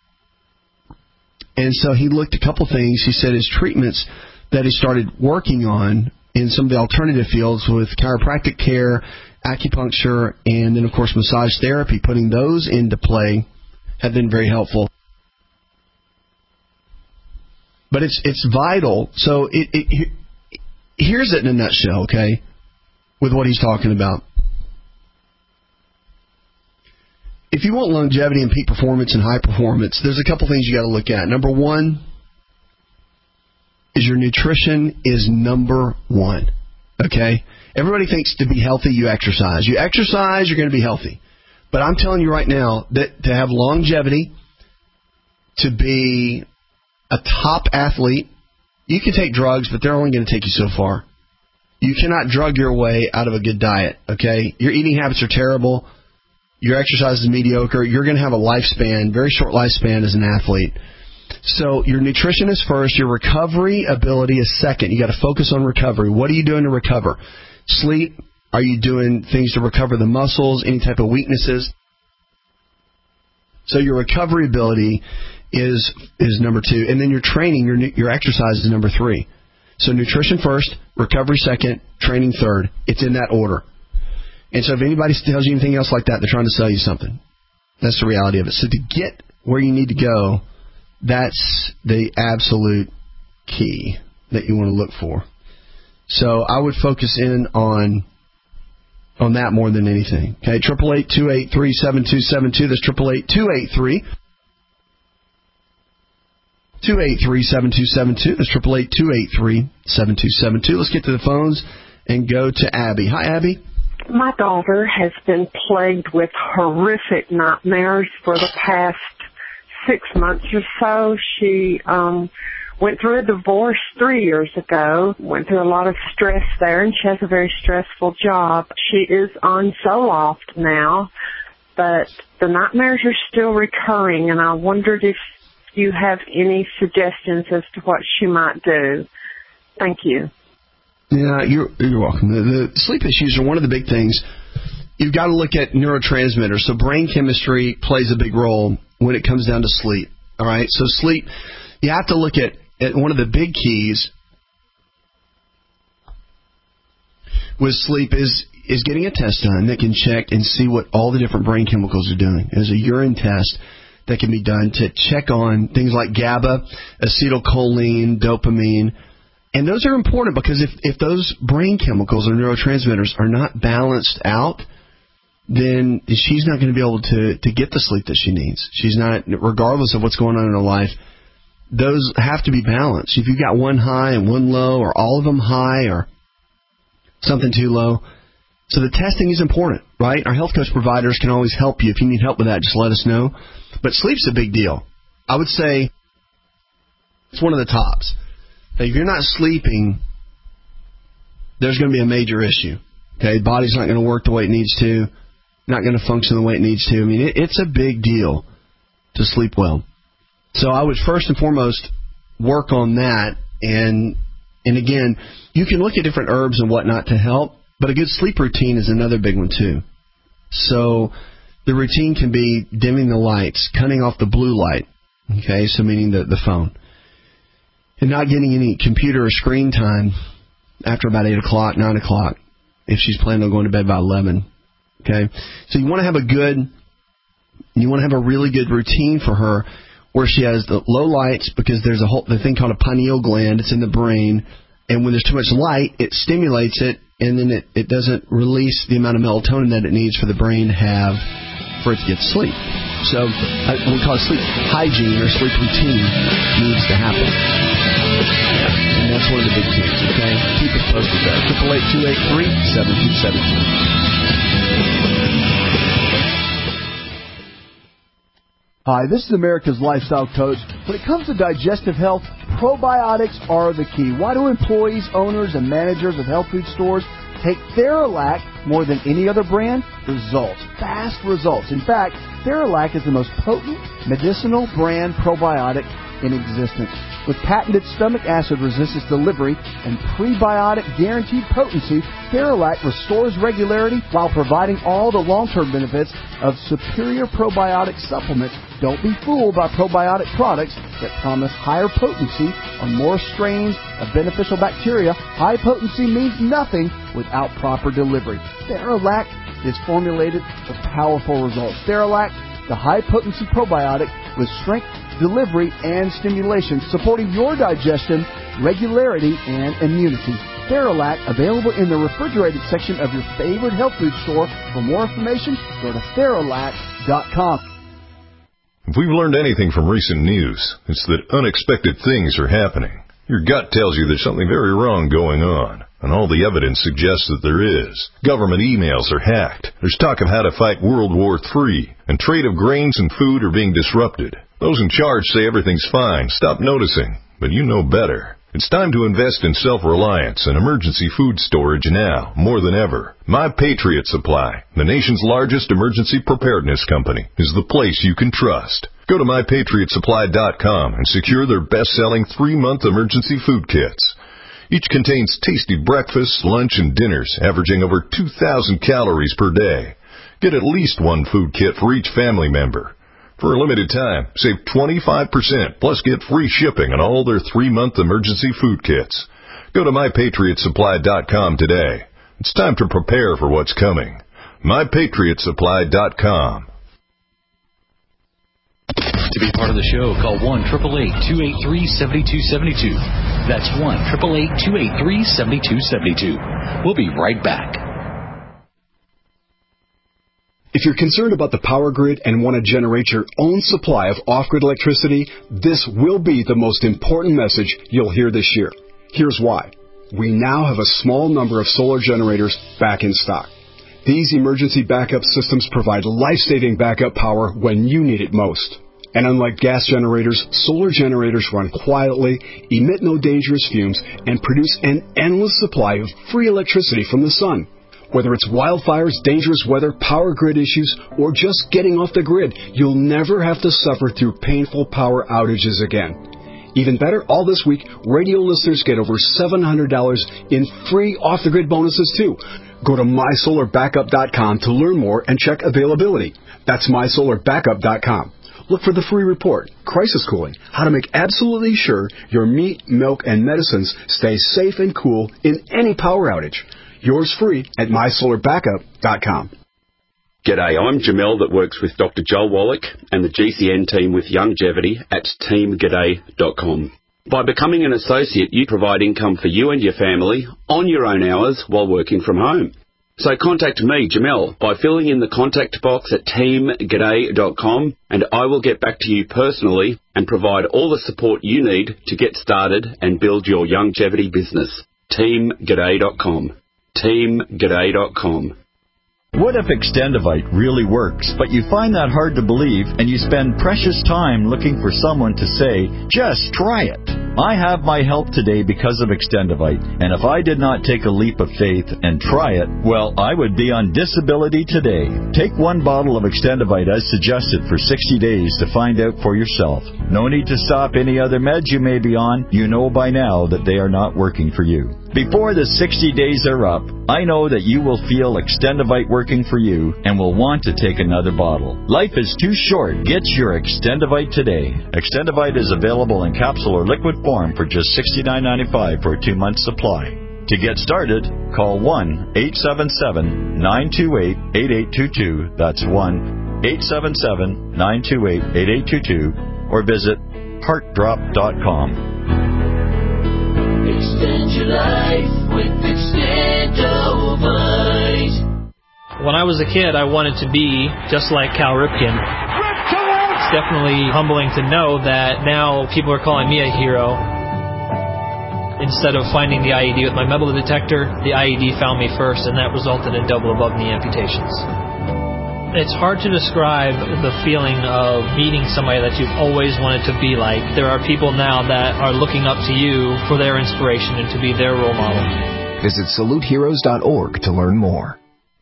And so he looked at a couple things. He said his treatments that he started working on in some of the alternative fields with chiropractic care, acupuncture, and then, of course, massage therapy, putting those into play have been very helpful. But it's it's vital. So it, it here's it in a nutshell, okay, with what he's talking about. If you want longevity and peak performance and high performance, there's a couple things you got to look at. Number one is your nutrition is number one, okay? Everybody thinks to be healthy, you exercise. You exercise, you're going to be healthy. But I'm telling you right now that to have longevity, to be a top athlete, you can take drugs, but they're only going to take you so far. You cannot drug your way out of a good diet, okay? Your eating habits are terrible. Your exercise is mediocre. You're going to have a lifespan, very short lifespan as an athlete. So your nutrition is first. Your recovery ability is second. You got to focus on recovery. What are you doing to recover? Sleep. Are you doing things to recover the muscles, any type of weaknesses? So your recovery ability is is number two. And then your training, your your exercise is number three. So nutrition first, recovery second, training third. It's in that order. And so if anybody tells you anything else like that, they're trying to sell you something. That's the reality of it. So to get where you need to go, that's the absolute key that you want to look for. So I would focus in on on that more than anything. Okay, triple eight two eight three seven two seven two. That's triple eight two eight three two eight three seven two seven two. That's triple eight two eight three seven two seven two. Let's get to the phones and go to Abby. Hi, Abby. My daughter has been plagued with horrific nightmares for the past six months or so. She um went through a divorce three years ago, went through a lot of stress there, and she has a very stressful job. She is on Zoloft now, but the nightmares are still recurring, and I wondered if you have any suggestions as to what she might do. Thank you. Yeah, you're, you're welcome. The, the sleep issues are one of the big things. You've got to look at neurotransmitters. So brain chemistry plays a big role when it comes down to sleep. All right? So sleep, you have to look at, at one of the big keys with sleep is is getting a test done that can check and see what all the different brain chemicals are doing. There's a urine test that can be done to check on things like GABA, acetylcholine, dopamine. And those are important because if, if those brain chemicals or neurotransmitters are not balanced out, then she's not going to be able to, to get the sleep that she needs. She's not, regardless of what's going on in her life, those have to be balanced. If you've got one high and one low, or all of them high, or something too low. So the testing is important, right? Our health coach providers can always help you. If you need help with that, just let us know. But sleep's a big deal. I would say it's one of the tops. If you're not sleeping, there's going to be a major issue. Okay, the body's not going to work the way it needs to, not going to function the way it needs to. I mean, it, it's a big deal to sleep well. So I would first and foremost work on that. And and again, you can look at different herbs and whatnot to help, but a good sleep routine is another big one too. So the routine can be dimming the lights, cutting off the blue light, okay, so meaning the, the phone, and not getting any computer or screen time after about eight o'clock, nine o'clock, if she's planning on going to bed by eleven. Okay? So you want to have a good, you want to have a really good routine for her where she has the low lights, because there's a whole the thing called a pineal gland. It's in the brain, and when there's too much light, it stimulates it, and then it, it doesn't release the amount of melatonin that it needs for the brain to have for it to get sleep. So uh, we call it sleep hygiene or sleep routine needs to happen. Yeah. And That's one of the big keys, okay? Keep it posted there. eight eight eight, two eight three, seven two seven two. Hi, this is America's Lifestyle Coach. When it comes to digestive health, probiotics are the key. Why do employees, owners, and managers of health food stores take Theralac more than any other brand? Results. Fast results. In fact, Theralac is the most potent medicinal brand probiotic in existence. With patented stomach acid resistance delivery and prebiotic guaranteed potency, Theralac restores regularity while providing all the long-term benefits of superior probiotic supplements. Don't be fooled by probiotic products that promise higher potency or more strains of beneficial bacteria. High potency means nothing without proper delivery. Theralac is formulated for powerful results. Theralac, the high-potency probiotic with strength, delivery, and stimulation, supporting your digestion, regularity, and immunity. Theralac, available in the refrigerated section of your favorite health food store. For more information, go to Theralac dot com. If we've learned anything from recent news, it's that unexpected things are happening. Your gut tells you there's something very wrong going on, and all the evidence suggests that there is. Government emails are hacked. There's talk of how to fight World War Three, and trade of grains and food are being disrupted. Those in charge say everything's fine. Stop noticing, but you know better. It's time to invest in self-reliance and emergency food storage now, more than ever. My Patriot Supply, the nation's largest emergency preparedness company, is the place you can trust. Go to my patriot supply dot com and secure their best-selling three-month emergency food kits. Each contains tasty breakfasts, lunch, and dinners, averaging over two thousand calories per day. Get at least one food kit for each family member. For a limited time, save twenty-five percent, plus get free shipping on all their three-month emergency food kits. Go to my patriot supply dot com today. It's time to prepare for what's coming. my patriot supply dot com. To be part of the show, call one eight eight eight, two eight three, seven two seven two. That's one eight eight eight, two eight three, seven two seven two. We'll be right back. If you're concerned about the power grid and want to generate your own supply of off-grid electricity, this will be the most important message you'll hear this year. Here's why. We now have a small number of solar generators back in stock. These emergency backup systems provide life-saving backup power when you need it most. And unlike gas generators, solar generators run quietly, emit no dangerous fumes, and produce an endless supply of free electricity from the sun. Whether it's wildfires, dangerous weather, power grid issues, or just getting off the grid, you'll never have to suffer through painful power outages again. Even better, all this week, radio listeners get over seven hundred dollars in free off-the-grid bonuses, too. Go to my solar backup dot com to learn more and check availability. That's my solar backup dot com. Look for the free report, Crisis Cooling, how to make absolutely sure your meat, milk, and medicines stay safe and cool in any power outage. Yours free at my solar backup dot com. G'day, I'm Jamel that works with Doctor Joel Wallach and the G C N team with Longevity at team g'day dot com. By becoming an associate, you provide income for you and your family on your own hours while working from home. So contact me, Jamel, by filling in the contact box at team g'day dot com, and I will get back to you personally and provide all the support you need to get started and build your longevity business. team g'day dot com. team g'day dot com. What if Extendivite really works, but you find that hard to believe and you spend precious time looking for someone to say, just try it? I have my help today because of Extendivite, and if I did not take a leap of faith and try it, well, I would be on disability today. Take one bottle of Extendivite as suggested for sixty days to find out for yourself. No need to stop any other meds you may be on. You know by now that they are not working for you. Before the sixty days are up, I know that you will feel Extendivite working for you and will want to take another bottle. Life is too short. Get your Extendivite today. Extendivite is available in capsule or liquid form for just sixty-nine ninety-five for a two-month supply. To get started, call one eight seven seven, nine two eight, eight eight two two. That's one eight seven seven, nine two eight, eight eight two two, or visit heart drop dot com. Extend your life with Extendivite. When I was a kid, I wanted to be just like Cal Ripken. It's definitely humbling to know that now people are calling me a hero. Instead of finding the I E D with my metal detector, the I E D found me first, and that resulted in double above-knee amputations. It's hard to describe the feeling of meeting somebody that you've always wanted to be like. There are people now that are looking up to you for their inspiration and to be their role model. Visit salute heroes dot org to learn more.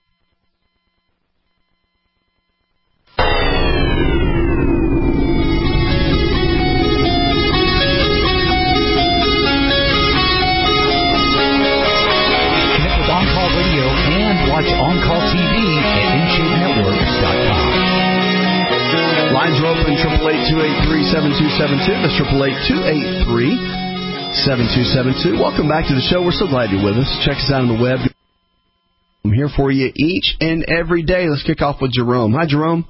Connect with On-Call Radio and watch On-Call T V at in shape network dot com. Lines are open, eight eight eight, two eight three, seven two seven two. That's eight eight eight, two eight three, seven two seven two. Welcome back to the show. We're so glad you're with us. Check us out on the web. I'm here for you each and every day. Let's kick off with Jerome. Hi, Jerome.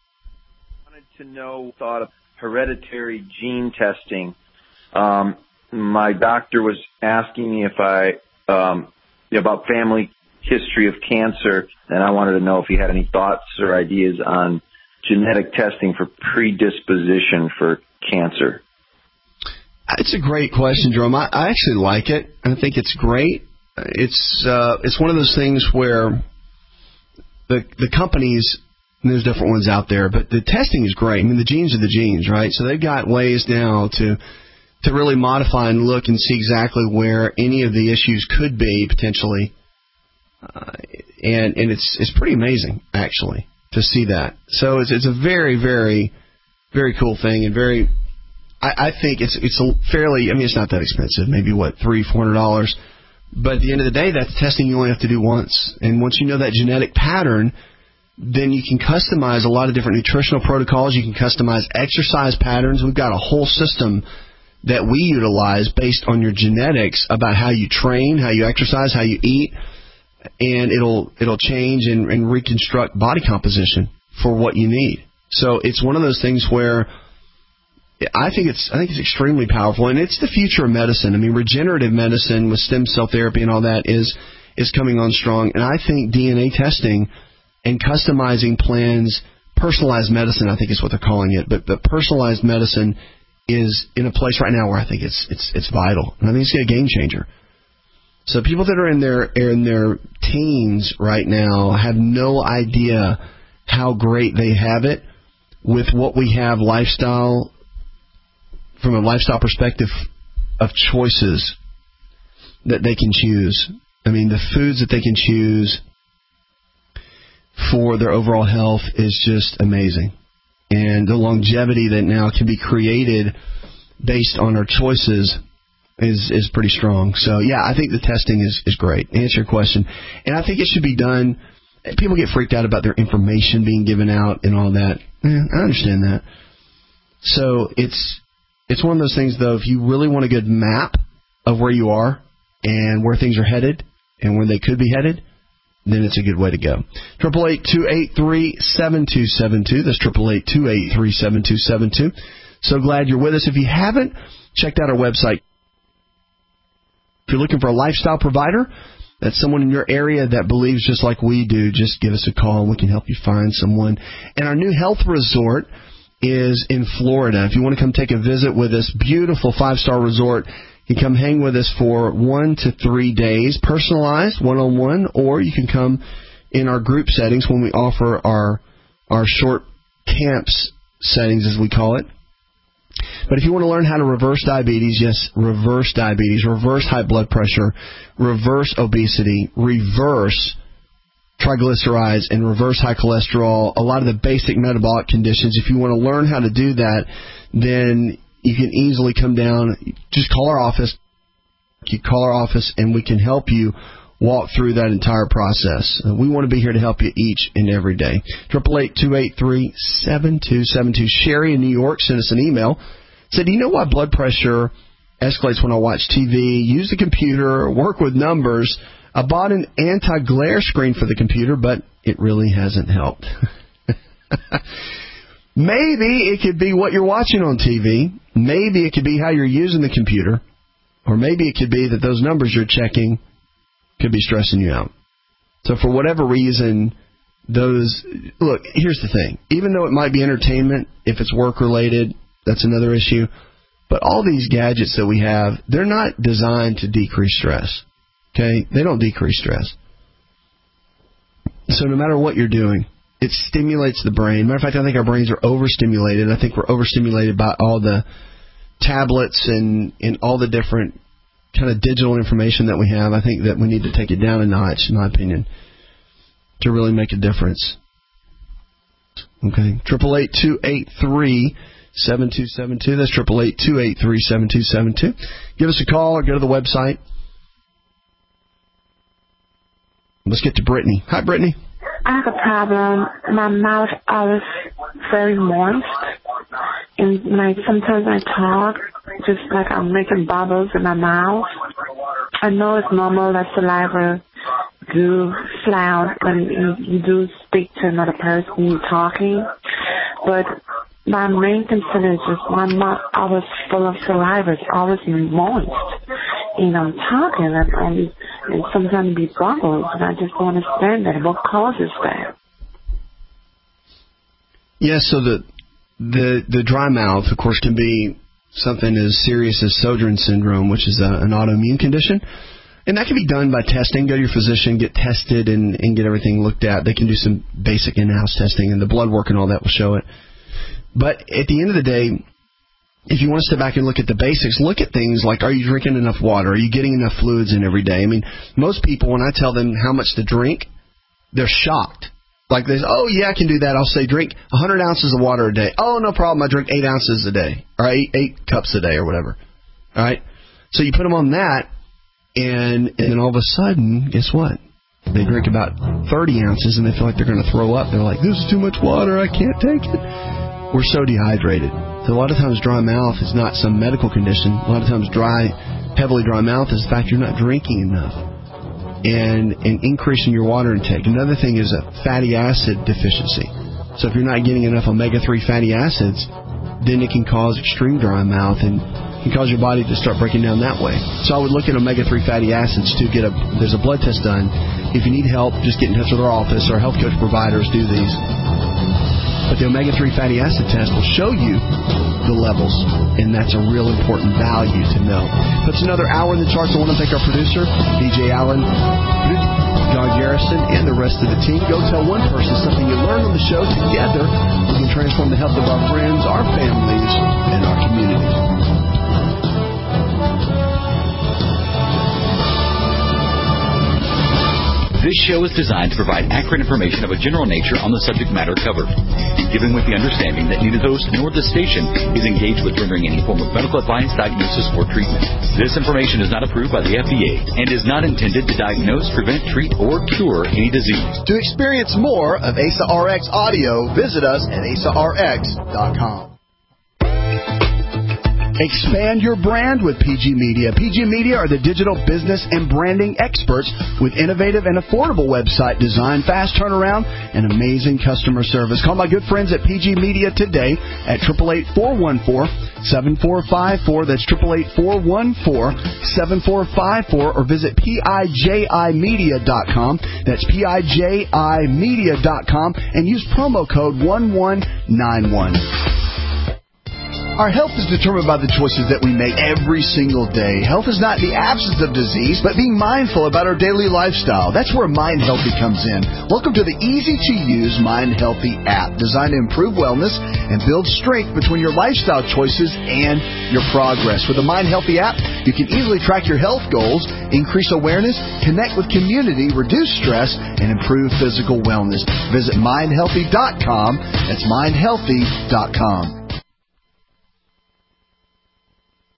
I wanted to know, thought of hereditary gene testing. Um, my doctor was asking me if I, um, about family history of cancer, and I wanted to know if he had any thoughts or ideas on genetic testing for predisposition for cancer. It's a great question, Jerome. I, I actually like it. I think it's great. It's uh, it's one of those things where the the companies, and there's different ones out there, but the testing is great. I mean, the genes are the genes, right? So they've got ways now to to really modify and look and see exactly where any of the issues could be potentially, uh, and and it's it's pretty amazing actually to see that. So it's it's a very very very cool thing, and very I, I think it's it's a fairly I mean it's not that expensive, maybe what three four hundred dollars. But at the end of the day, that's testing you only have to do once. And once you know that genetic pattern, then you can customize a lot of different nutritional protocols. You can customize exercise patterns. We've got a whole system that we utilize based on your genetics about how you train, how you exercise, how you eat, and it'll it'll change and, and reconstruct body composition for what you need. So it's one of those things where I think it's I think it's extremely powerful, and it's the future of medicine. I mean, regenerative medicine with stem cell therapy and all that is is coming on strong, and I think D N A testing and customizing plans, personalized medicine, I think is what they're calling it, but but personalized medicine is in a place right now where I think it's it's it's vital, and I think it's a game changer. So people that are in their in their teens right now have no idea how great they have it with what we have lifestyle. From a lifestyle perspective of choices that they can choose. I mean, the foods that they can choose for their overall health is just amazing. And the longevity that now can be created based on our choices is is pretty strong. So, yeah, I think the testing is, is great. To answer your question. And I think it should be done. People get freaked out about their information being given out and all that. Eh, I understand that. So it's... It's one of those things, though, if you really want a good map of where you are and where things are headed and where they could be headed, then it's a good way to go. eight eight eight, two eight three, seven two seven two. That's eight eight eight, two eight three, seven two seven two. So glad you're with us. If you haven't checked out our website, if you're looking for a lifestyle provider, that's someone in your area that believes just like we do, just give us a call and we can help you find someone. And our new health resort is in Florida. If you want to come take a visit with us, beautiful five-star resort, you can come hang with us for one to three days, personalized, one-on-one, or you can come in our group settings when we offer our our short camps settings, as we call it. But if you want to learn how to reverse diabetes, yes, reverse diabetes, reverse high blood pressure, reverse obesity, reverse triglycerides, and reverse high cholesterol, a lot of the basic metabolic conditions. If you want to learn how to do that, then you can easily come down. Just call our office. You call our office, and we can help you walk through that entire process. We want to be here to help you each and every day. eight eight eight, two eight three, seven two seven two. Sherry in New York sent us an email. Said, do you know why blood pressure escalates when I watch T V, use the computer, work with numbers? I bought an anti-glare screen for the computer, but it really hasn't helped. Maybe it could be what you're watching on T V. Maybe it could be how you're using the computer. Or maybe it could be that those numbers you're checking could be stressing you out. So for whatever reason, those... Look, here's the thing. Even though it might be entertainment, if it's work-related, that's another issue. But all these gadgets that we have, they're not designed to decrease stress. Okay? They don't decrease stress. So no matter what you're doing, it stimulates the brain. Matter of fact, I think our brains are overstimulated. I think we're overstimulated by all the tablets and, and all the different kind of digital information that we have. I think that we need to take it down a notch, in my opinion, to really make a difference. Okay, triple eight two eight three seven two seven two. That's triple eight two eight three seven two seven two. Give us a call or go to the website. Let's get to Brittany. Hi, Brittany. I have a problem. My mouth is very moist, and when I, sometimes I talk, just like I'm making bubbles in my mouth. I know it's normal that saliva do flout when you, you do speak to another person, you're talking, but my main concern is just my mouth always full of saliva. It's always moist, and I'm talking, and, and, and sometimes it be bubbles, and I just don't understand that. What causes that? Yeah, so the the the dry mouth, of course, can be something as serious as Sjogren's syndrome, which is a, an autoimmune condition. And that can be done by testing. Go to your physician, get tested, and, and get everything looked at. They can do some basic in-house testing, and the blood work and all that will show it. But at the end of the day, if you want to step back and look at the basics, look at things like, are you drinking enough water? Are you getting enough fluids in every day? I mean, most people, when I tell them how much to drink, they're shocked. Like they say, oh, yeah, I can do that. I'll say drink one hundred ounces of water a day. Oh, no problem. I drink eight ounces a day, or eight, eight cups a day or whatever. All right? So you put them on that, and, and then all of a sudden, guess what? They drink about thirty ounces, and they feel like they're going to throw up. They're like, this is too much water. I can't take it. We're so dehydrated. So a lot of times dry mouth is not some medical condition. A lot of times dry, heavily dry mouth is the fact you're not drinking enough. And, and increasing your water intake. Another thing is a fatty acid deficiency. So if you're not getting enough omega three fatty acids, then it can cause extreme dry mouth and can cause your body to start breaking down that way. So I would look at omega three fatty acids to get a, there's a blood test done. If you need help, just get in touch with our office. Our health coach providers do these. But the omega three fatty acid test will show you the levels, and that's a real important value to know. That's another hour in the charts. I want to thank our producer, D J Allen, John Garrison, and the rest of the team. Go tell one person something you learned on the show. Together, we can transform the health of our friends, our families, and our communities. This show is designed to provide accurate information of a general nature on the subject matter covered, given with the understanding that neither the host nor the station is engaged with rendering any form of medical advice, diagnosis, or treatment. This information is not approved by the F D A and is not intended to diagnose, prevent, treat, or cure any disease. To experience more of A S A R X audio, visit us at A S A R X dot com. Expand your brand with P G Media. P G Media are the digital business and branding experts with innovative and affordable website design, fast turnaround, and amazing customer service. Call my good friends at P G Media today at eight eight eight, four one four, seven four five four. That's eight eight eight, four one four, seven four five four, or visit P I J I media dot com. That's P I J I media dot com and use promo code one one nine one. Our health is determined by the choices that we make every single day. Health is not the absence of disease, but being mindful about our daily lifestyle. That's where Mind Healthy comes in. Welcome to the easy-to-use Mind Healthy app, designed to improve wellness and build strength between your lifestyle choices and your progress. With the Mind Healthy app, you can easily track your health goals, increase awareness, connect with community, reduce stress, and improve physical wellness. Visit mind healthy dot com. That's mind healthy dot com.